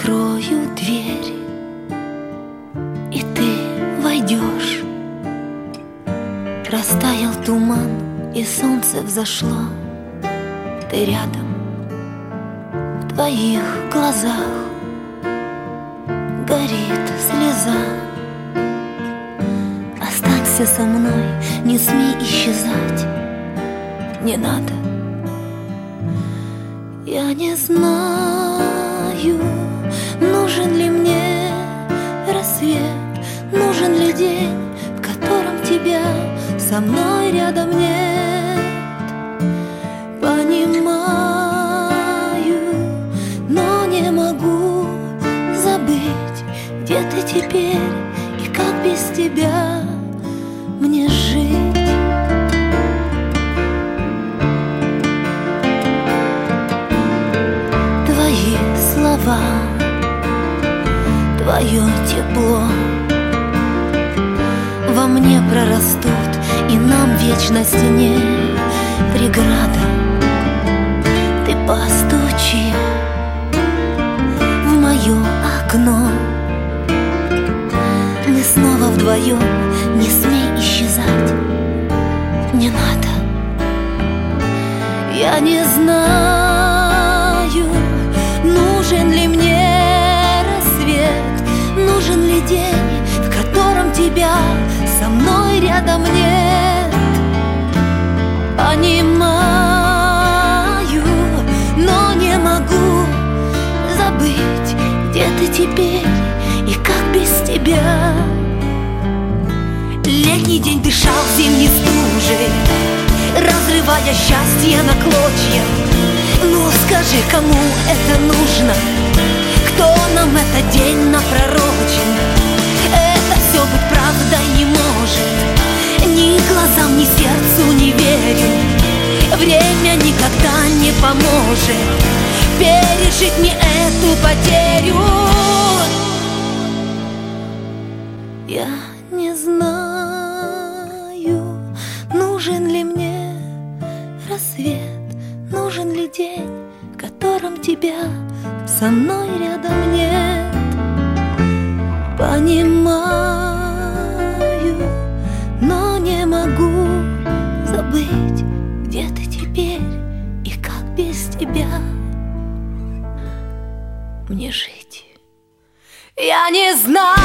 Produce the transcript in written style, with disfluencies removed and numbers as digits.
открою дверь, и ты войдешь. Растаял туман, и солнце взошло. Ты рядом, в твоих глазах горит слеза. Останься со мной, не смей исчезать. Не надо. Я не знаю, нужен ли мне рассвет, нужен ли день, в котором тебя со мной рядом нет. Понимаю, но не могу забыть, где ты теперь и как без тебя мне жить. Твои слова, твое тепло во мне прорастут, и нам вечности не преграда. Ты постучи в мое окно, мы снова вдвоем, не смей исчезать. Не надо. Я не знаю, нужен ли мне рассвет, нужен ли день, в котором тебя со мной рядом нет. Понимаю, но не могу забыть, где ты теперь и как без тебя. Летний день дышал зимней стужей, разрывая счастье на клочья. Ну скажи, кому это нужно? Кто нам этот день напророчен? Это все быть правдой не может. Ни глазам, ни сердцу не верю. Время никогда не поможет пережить мне эту потерю. Я не знаю, нужен ли мне рассвет, нужен ли день, в котором тебя со мной рядом нет. Понимаю, но не могу забыть, где ты теперь и как без тебя мне жить. Я не знаю.